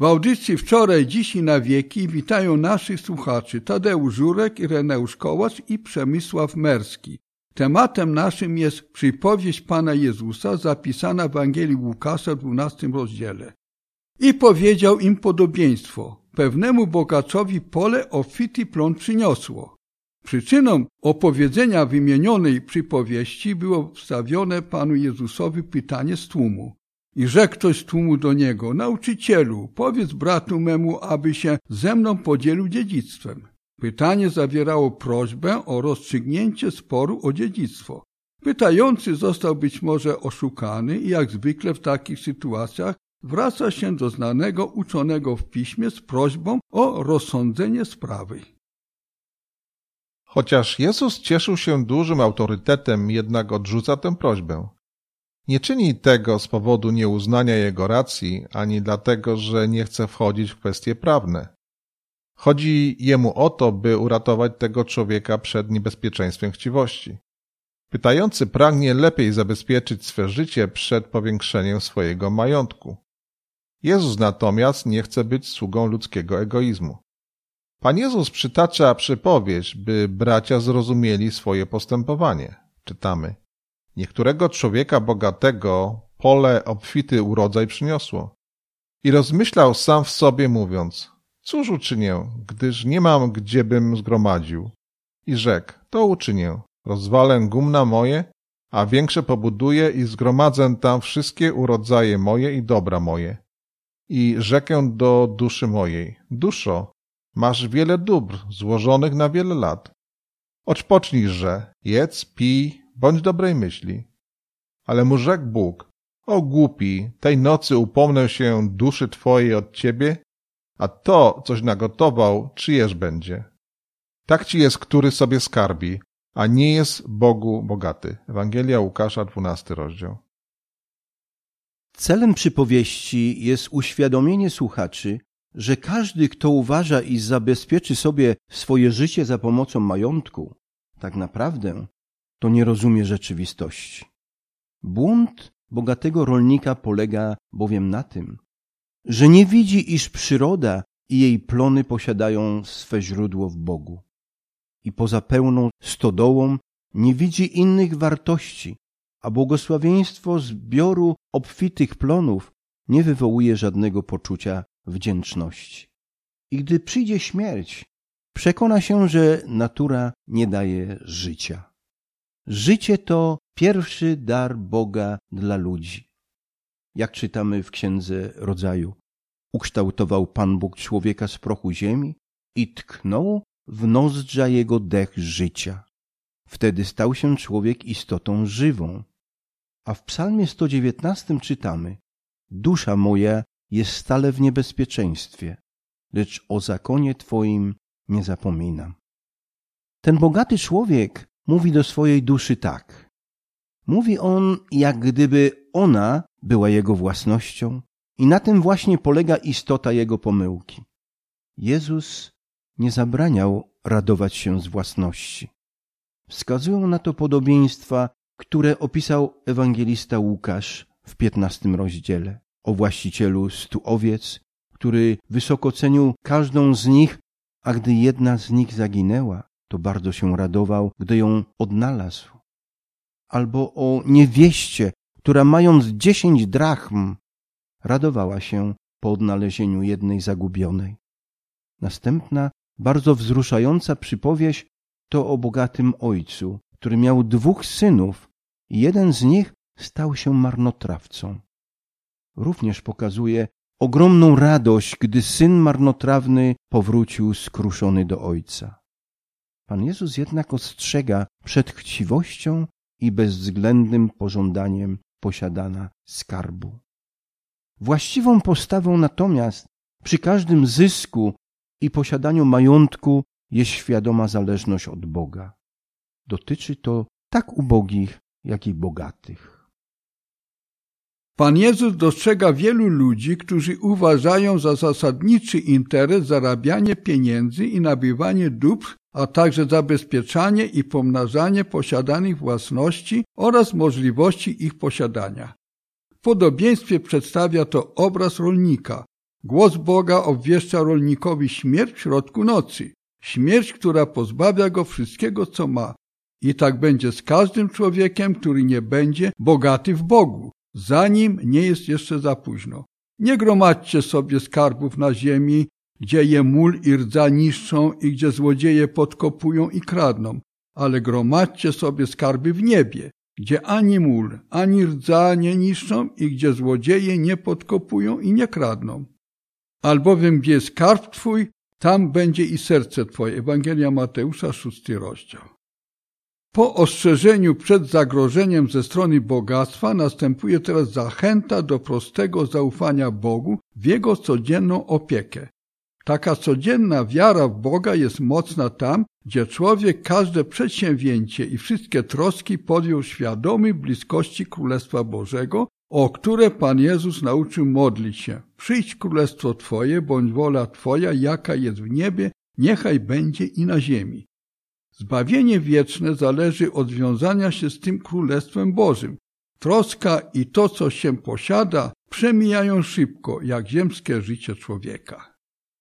W audycji Wczoraj, Dziś i na wieki witają naszych słuchaczy Tadeusz Żurek, Ireneusz Kołacz i Przemysław Merski. Tematem naszym jest przypowieść Pana Jezusa zapisana w Ewangelii Łukasza w 12 rozdziale. I powiedział im podobieństwo. Pewnemu bogaczowi pole obfity plon przyniosło. Przyczyną opowiedzenia wymienionej przypowieści było wstawione Panu Jezusowi pytanie z tłumu. I rzekł ktoś z tłumu do niego: Nauczycielu, powiedz bratu memu, aby się ze mną podzielił dziedzictwem. Pytanie zawierało prośbę o rozstrzygnięcie sporu o dziedzictwo. Pytający został być może oszukany i jak zwykle w takich sytuacjach zwraca się do znanego uczonego w piśmie z prośbą o rozsądzenie sprawy. Chociaż Jezus cieszył się dużym autorytetem, jednak odrzuca tę prośbę. Nie czyni tego z powodu nieuznania jego racji, ani dlatego, że nie chce wchodzić w kwestie prawne. Chodzi jemu o to, by uratować tego człowieka przed niebezpieczeństwem chciwości. Pytający pragnie lepiej zabezpieczyć swe życie przed powiększeniem swojego majątku. Jezus natomiast nie chce być sługą ludzkiego egoizmu. Pan Jezus przytacza przypowieść, by bracia zrozumieli swoje postępowanie. Czytamy: Niektórego człowieka bogatego pole obfity urodzaj przyniosło. I rozmyślał sam w sobie, mówiąc: Cóż uczynię, gdyż nie mam, gdziebym zgromadził? I rzekł: To uczynię, rozwalę gumna moje, a większe pobuduję i zgromadzę tam wszystkie urodzaje moje i dobra moje. I rzekę do duszy mojej: Duszo, masz wiele dóbr złożonych na wiele lat. Odpocznijże, jedz, pij, bądź dobrej myśli. Ale mu rzekł Bóg: O głupi, tej nocy upomnę się duszy twojej od ciebie, a to, coś nagotował, czyjeż będzie? Tak ci jest, który sobie skarbi, a nie jest Bogu bogaty. Ewangelia Łukasza, 12 rozdział. Celem przypowieści jest uświadomienie słuchaczy, że każdy, kto uważa, iż zabezpieczy sobie swoje życie za pomocą majątku, tak naprawdę to nie rozumie rzeczywistości. Błąd bogatego rolnika polega bowiem na tym, że nie widzi, iż przyroda i jej plony posiadają swe źródło w Bogu. I poza pełną stodołą nie widzi innych wartości, a błogosławieństwo zbioru obfitych plonów nie wywołuje żadnego poczucia wdzięczności. I gdy przyjdzie śmierć, przekona się, że natura nie daje życia. Życie to pierwszy dar Boga dla ludzi. Jak czytamy w Księdze Rodzaju: Ukształtował Pan Bóg człowieka z prochu ziemi i tknął w nozdrza jego dech życia. Wtedy stał się człowiek istotą żywą. A w Psalmie 119 czytamy: Dusza moja jest stale w niebezpieczeństwie, lecz o zakonie Twoim nie zapominam. Ten bogaty człowiek mówi do swojej duszy tak. Mówi on, jak gdyby ona była jego własnością, i na tym właśnie polega istota jego pomyłki. Jezus nie zabraniał radować się z własności. Wskazują na to podobieństwa, które opisał ewangelista Łukasz w 15 rozdziale o właścicielu 100 owiec, który wysoko cenił każdą z nich, a gdy jedna z nich zaginęła, to bardzo się radował, gdy ją odnalazł. Albo o niewieście, która mając 10 drachm, radowała się po odnalezieniu jednej zagubionej. Następna, bardzo wzruszająca przypowieść to o bogatym ojcu, który miał 2 synów i jeden z nich stał się marnotrawcą. Również pokazuje ogromną radość, gdy syn marnotrawny powrócił skruszony do ojca. Pan Jezus jednak ostrzega przed chciwością i bezwzględnym pożądaniem posiadania skarbu. Właściwą postawą natomiast przy każdym zysku i posiadaniu majątku jest świadoma zależność od Boga. Dotyczy to tak ubogich, jak i bogatych. Pan Jezus dostrzega wielu ludzi, którzy uważają za zasadniczy interes zarabianie pieniędzy i nabywanie dóbr, a także zabezpieczanie i pomnażanie posiadanych własności oraz możliwości ich posiadania. W podobieństwie przedstawia to obraz rolnika, Głos Boga obwieszcza rolnikowi śmierć w środku nocy. Śmierć, która pozbawia go wszystkiego, co ma. I tak będzie z każdym człowiekiem, który nie będzie bogaty w Bogu, zanim nie jest jeszcze za późno. Nie gromadźcie sobie skarbów na ziemi, gdzie je mól i rdza niszczą i gdzie złodzieje podkopują i kradną, ale gromadźcie sobie skarby w niebie, gdzie ani mól, ani rdza nie niszczą i gdzie złodzieje nie podkopują i nie kradną. Albowiem gdzie jest skarb twój, tam będzie i serce twoje. Ewangelia Mateusza, 6 rozdział. Po ostrzeżeniu przed zagrożeniem ze strony bogactwa następuje teraz zachęta do prostego zaufania Bogu w Jego codzienną opiekę. Taka codzienna wiara w Boga jest mocna tam, gdzie człowiek każde przedsięwzięcie i wszystkie troski podjął świadomy bliskości Królestwa Bożego, o które Pan Jezus nauczył modlić się. Przyjdź Królestwo Twoje, bądź wola Twoja, jaka jest w niebie, niechaj będzie i na ziemi. Zbawienie wieczne zależy od związania się z tym Królestwem Bożym. Troska i to, co się posiada, przemijają szybko, jak ziemskie życie człowieka.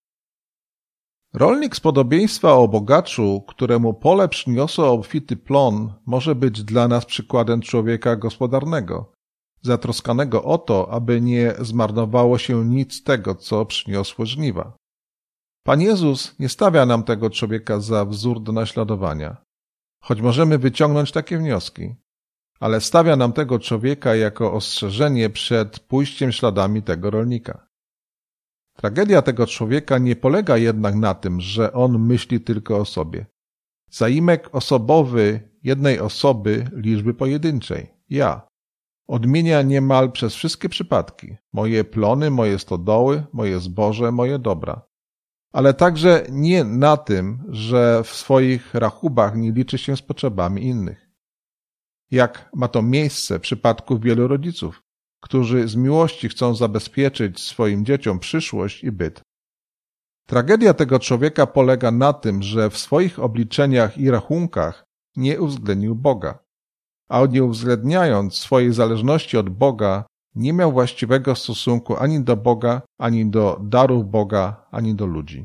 Rolnik z podobieństwa o bogaczu, któremu pole przyniosło obfity plon, może być dla nas przykładem człowieka gospodarnego, zatroskanego o to, aby nie zmarnowało się nic z tego, co przyniosło żniwa. Pan Jezus nie stawia nam tego człowieka za wzór do naśladowania, choć możemy wyciągnąć takie wnioski, ale stawia nam tego człowieka jako ostrzeżenie przed pójściem śladami tego rolnika. Tragedia tego człowieka nie polega jednak na tym, że on myśli tylko o sobie. Zaimek osobowy jednej osoby liczby pojedynczej, ja, odmienia niemal przez wszystkie przypadki, moje plony, moje stodoły, moje zboże, moje dobra. Ale także nie na tym, że w swoich rachubach nie liczy się z potrzebami innych. Jak ma to miejsce w przypadku wielu rodziców, którzy z miłości chcą zabezpieczyć swoim dzieciom przyszłość i byt. Tragedia tego człowieka polega na tym, że w swoich obliczeniach i rachunkach nie uwzględnił Boga, a nie uwzględniając swojej zależności od Boga, nie miał właściwego stosunku ani do Boga, ani do darów Boga, ani do ludzi.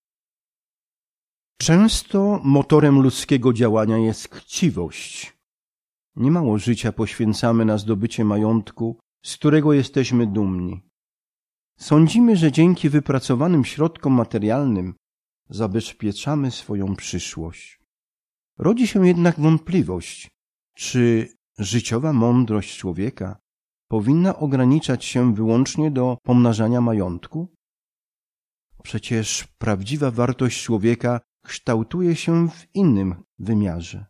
Często motorem ludzkiego działania jest chciwość. Niemało życia poświęcamy na zdobycie majątku, z którego jesteśmy dumni. Sądzimy, że dzięki wypracowanym środkom materialnym zabezpieczamy swoją przyszłość. Rodzi się jednak wątpliwość, czy życiowa mądrość człowieka powinna ograniczać się wyłącznie do pomnażania majątku? Przecież prawdziwa wartość człowieka kształtuje się w innym wymiarze.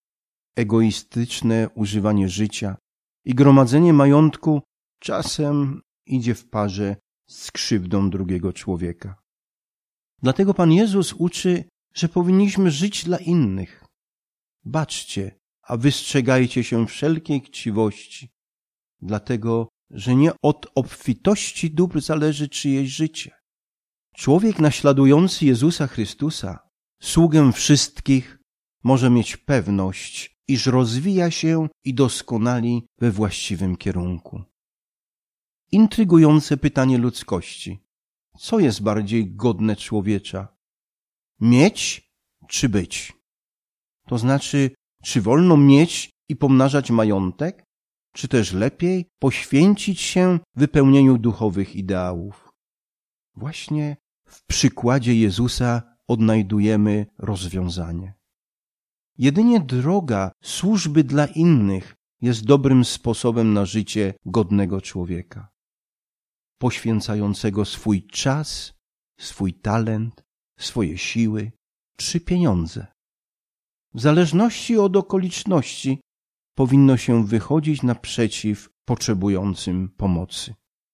Egoistyczne używanie życia i gromadzenie majątku czasem idzie w parze z krzywdą drugiego człowieka. Dlatego Pan Jezus uczy, że powinniśmy żyć dla innych. Baczcie, a wystrzegajcie się wszelkiej chciwości, dlatego, że nie od obfitości dóbr zależy czyjeś życie. Człowiek naśladujący Jezusa Chrystusa, sługę wszystkich, może mieć pewność, iż rozwija się i doskonali we właściwym kierunku. Intrygujące pytanie ludzkości. Co jest bardziej godne człowiecza? Mieć czy być? To znaczy, czy wolno mieć i pomnażać majątek, czy też lepiej poświęcić się wypełnieniu duchowych ideałów? Właśnie w przykładzie Jezusa odnajdujemy rozwiązanie. Jedynie droga służby dla innych jest dobrym sposobem na życie godnego człowieka, poświęcającego swój czas, swój talent, swoje siły czy pieniądze. W zależności od okoliczności powinno się wychodzić naprzeciw potrzebującym pomocy.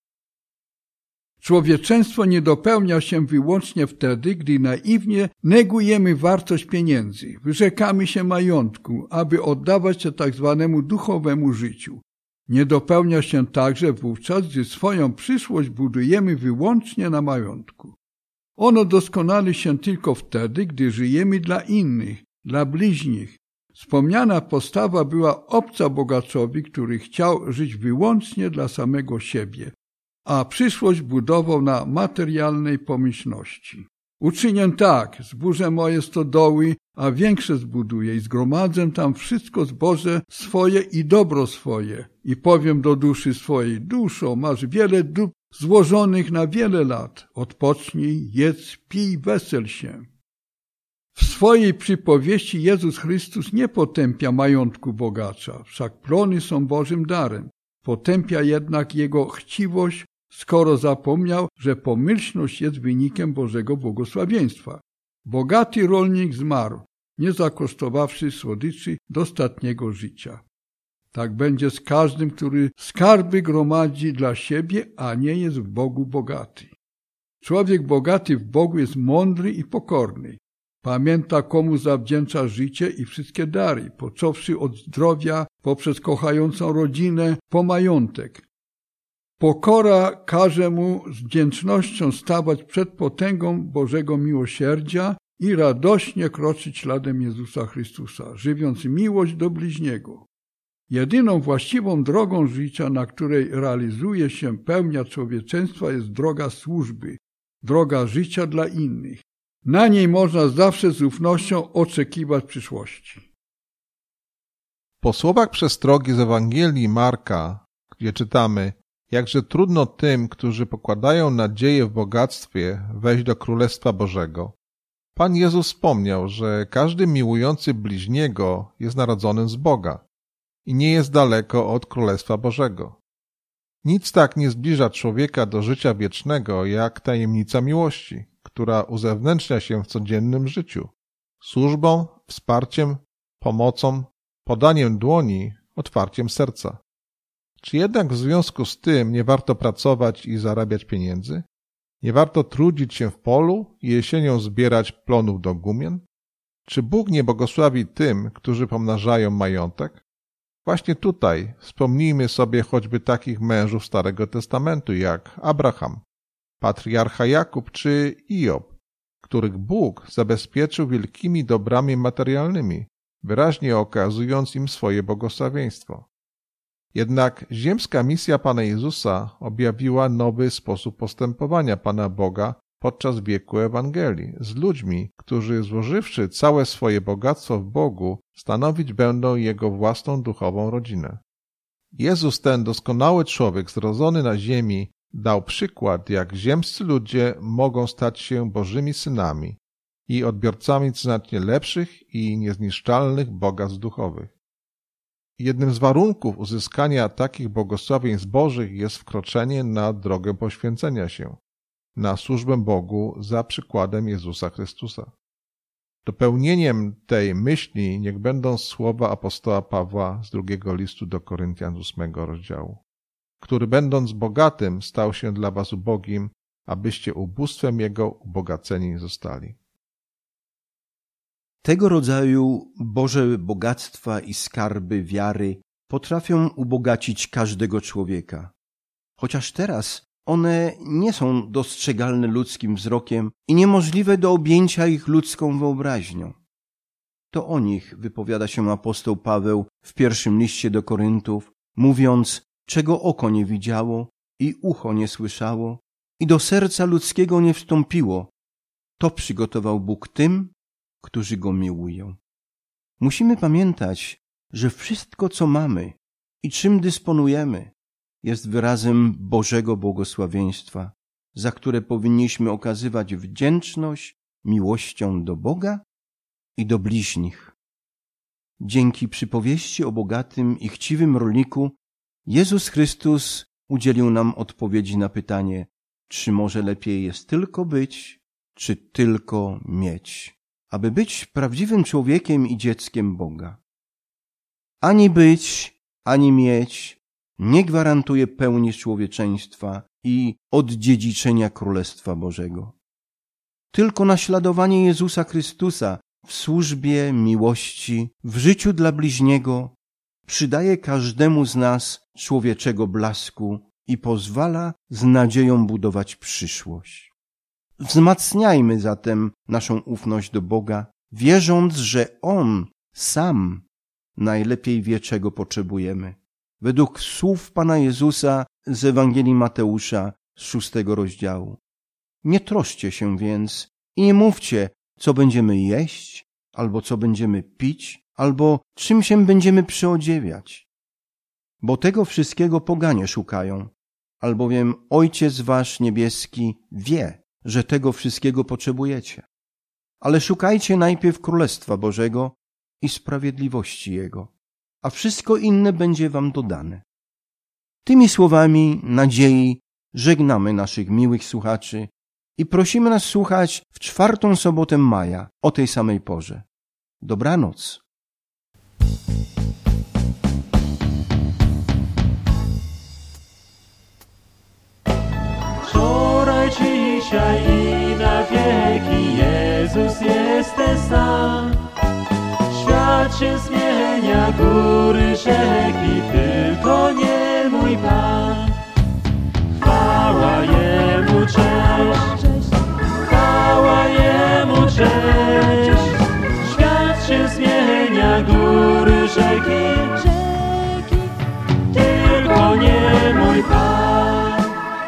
Człowieczeństwo nie dopełnia się wyłącznie wtedy, gdy naiwnie negujemy wartość pieniędzy, wyrzekamy się majątku, aby oddawać się tak zwanemu duchowemu życiu. Nie dopełnia się także wówczas, gdy swoją przyszłość budujemy wyłącznie na majątku. Ono doskonali się tylko wtedy, gdy żyjemy dla innych, dla bliźnich. Wspomniana postawa była obca bogaczowi, który chciał żyć wyłącznie dla samego siebie. a przyszłość budował na materialnej pomyślności. Uczynię tak, zburzę moje stodoły, a większe zbuduję i zgromadzę tam wszystko zboże swoje i dobro swoje. I powiem do duszy swojej, duszo, masz wiele dóbr złożonych na wiele lat. Odpocznij, jedz, pij, wesel się. W swojej przypowieści Jezus Chrystus nie potępia majątku bogacza, wszak plony są Bożym darem. Potępia jednak jego chciwość, skoro zapomniał, że pomyślność jest wynikiem Bożego błogosławieństwa. Bogaty rolnik zmarł, nie zakosztowawszy słodyczy dostatniego życia. Tak będzie z każdym, który skarby gromadzi dla siebie, a nie jest w Bogu bogaty. Człowiek bogaty w Bogu jest mądry i pokorny. Pamięta, komu zawdzięcza życie i wszystkie dary, począwszy od zdrowia, poprzez kochającą rodzinę, po majątek. Pokora każe mu z wdzięcznością stawać przed potęgą Bożego miłosierdzia i radośnie kroczyć śladem Jezusa Chrystusa, żywiąc miłość do bliźniego. Jedyną właściwą drogą życia, na której realizuje się pełnia człowieczeństwa, jest droga służby, droga życia dla innych. Na niej można zawsze z ufnością oczekiwać przyszłości. Po słowach przestrogi z Ewangelii Marka, gdzie czytamy: jakże trudno tym, którzy pokładają nadzieję w bogactwie, wejść do Królestwa Bożego, Pan Jezus wspomniał, że każdy miłujący bliźniego jest narodzonym z Boga i nie jest daleko od Królestwa Bożego. Nic tak nie zbliża człowieka do życia wiecznego, jak tajemnica miłości, która uzewnętrznia się w codziennym życiu, służbą, wsparciem, pomocą, podaniem dłoni, otwarciem serca. Czy jednak w związku z tym nie warto pracować i zarabiać pieniędzy? Nie warto trudzić się w polu i jesienią zbierać plonów do gumien? Czy Bóg nie błogosławi tym, którzy pomnażają majątek? Właśnie tutaj wspomnijmy sobie choćby takich mężów Starego Testamentu jak Abraham, patriarcha Jakub czy Iob, których Bóg zabezpieczył wielkimi dobrami materialnymi, wyraźnie okazując im swoje błogosławieństwo. Jednak ziemska misja Pana Jezusa objawiła nowy sposób postępowania Pana Boga podczas wieku Ewangelii z ludźmi, którzy złożywszy całe swoje bogactwo w Bogu, stanowić będą Jego własną duchową rodzinę. Jezus, ten doskonały człowiek zrodzony na ziemi, dał przykład, jak ziemscy ludzie mogą stać się Bożymi synami i odbiorcami znacznie lepszych i niezniszczalnych bogactw duchowych. Jednym z warunków uzyskania takich błogosławieństw Bożych jest wkroczenie na drogę poświęcenia się, na służbę Bogu za przykładem Jezusa Chrystusa. Dopełnieniem tej myśli niech będą słowa apostoła Pawła z 2 listu do Koryntian 8 rozdziału, który będąc bogatym stał się dla was ubogim, abyście ubóstwem Jego ubogaceni zostali. Tego rodzaju Boże bogactwa i skarby wiary potrafią ubogacić każdego człowieka. Chociaż teraz one nie są dostrzegalne ludzkim wzrokiem i niemożliwe do objęcia ich ludzką wyobraźnią. To o nich wypowiada się apostoł Paweł w 1 liście do Koryntów, mówiąc, czego oko nie widziało i ucho nie słyszało i do serca ludzkiego nie wstąpiło, to przygotował Bóg tym, którzy Go miłują. Musimy pamiętać, że wszystko, co mamy i czym dysponujemy, jest wyrazem Bożego błogosławieństwa, za które powinniśmy okazywać wdzięczność miłością do Boga i do bliźnich. Dzięki przypowieści o bogatym i chciwym rolniku Jezus Chrystus udzielił nam odpowiedzi na pytanie, czy może lepiej jest tylko być, czy tylko mieć, aby być prawdziwym człowiekiem i dzieckiem Boga. Ani być, ani mieć nie gwarantuje pełni człowieczeństwa i oddziedziczenia Królestwa Bożego. Tylko naśladowanie Jezusa Chrystusa w służbie, miłości, w życiu dla bliźniego przydaje każdemu z nas człowieczego blasku i pozwala z nadzieją budować przyszłość. Wzmacniajmy zatem naszą ufność do Boga, wierząc, że On sam najlepiej wie, czego potrzebujemy. Według słów Pana Jezusa z Ewangelii Mateusza z 6 rozdziału. Nie troszcie się więc i nie mówcie, co będziemy jeść, albo co będziemy pić, albo czym się będziemy przyodziewiać. Bo tego wszystkiego poganie szukają, albowiem Ojciec wasz niebieski wie, że tego wszystkiego potrzebujecie. Ale szukajcie najpierw Królestwa Bożego i sprawiedliwości Jego, a wszystko inne będzie wam dodane. Tymi słowami nadziei żegnamy naszych miłych słuchaczy i prosimy nas słuchać w 4. sobotę maja o tej samej porze. Dobranoc. Wczoraj, dzisiaj i na wieki Jezus jest ten sam. Świat się zmienia, góry, rzeki, tylko nie mój Pan. Chwała Jemu, cześć, chwała Jemu, cześć. Świat się zmienia, góry, rzeki, tylko nie mój Pan.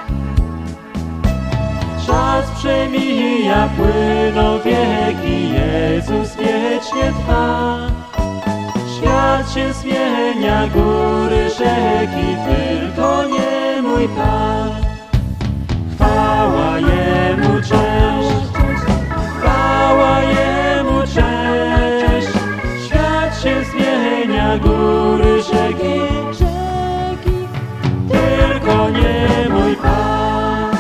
Czas przemija, płyną wieki, Jezus wiecznie trwa. Świat się zmienia, góry, rzeki, tylko nie mój Pan. Chwała Jemu, cześć, chwała Jemu, cześć. Świat się zmienia, góry, rzeki, tylko nie mój Pan.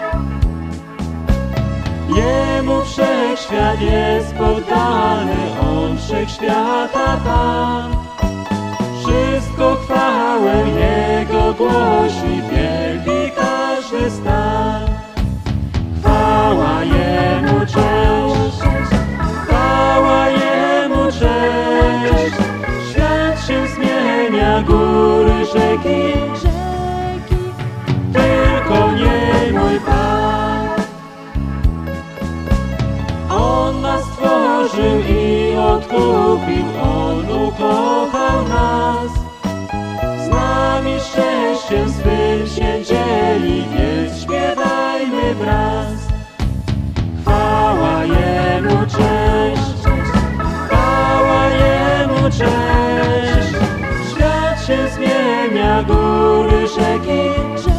Jemu wszechświat jest poddany, On wszechświata Pan. Wszystko chwałę Jego głosi, wielki każdy stan. Chwała Jemu, cześć, chwała Jemu, cześć. Świat się zmienia, góry, rzeki, tylko nie mój Pan. On nas stworzył i odkupił, On ukochał nas. Z nami szczęściem swym się dzieli, więc śpiewajmy wraz. Chwała Jemu, cześć, chwała Jemu, cześć. Świat się zmienia, góry, rzeki,